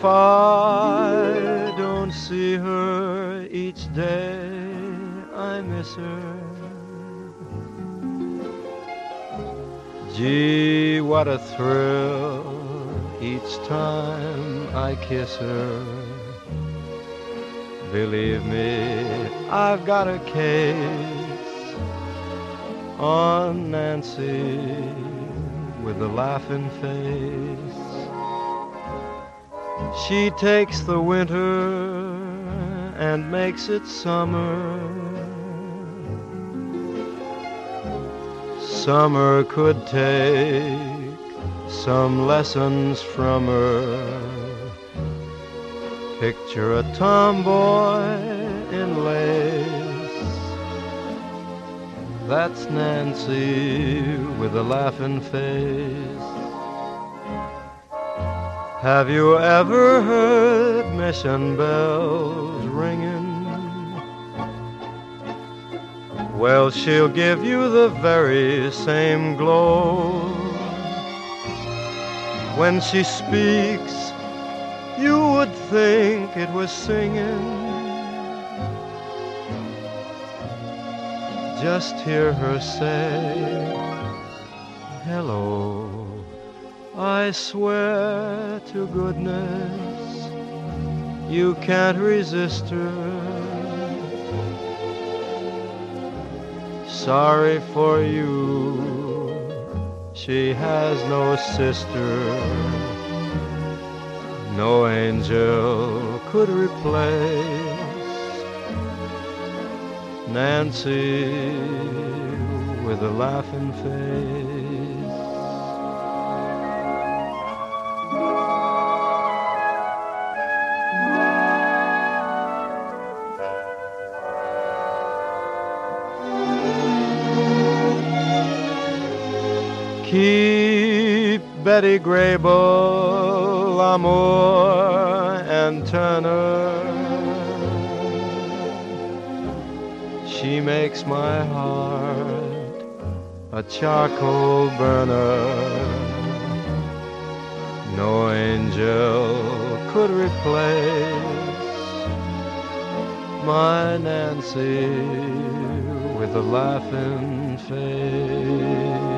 if I don't see her each day, I miss her. Gee, what a thrill each time I kiss her. Believe me, I've got a case on Nancy with a laughing face. She takes the winter and makes it summer. Summer could take some lessons from her. Picture a tomboy in lace. That's Nancy with a laughing face. Have you ever heard mission bells ringing? Well, she'll give you the very same glow. When she speaks, you would think it was singing. Just hear her say, hello. I swear to goodness, you can't resist her. Sorry for you, she has no sister. No angel could replace Nancy with a laughing face. Keep Betty Grable, Amour, and Turner. She makes my heart a charcoal burner. No angel could replace my Nancy with a laughing face.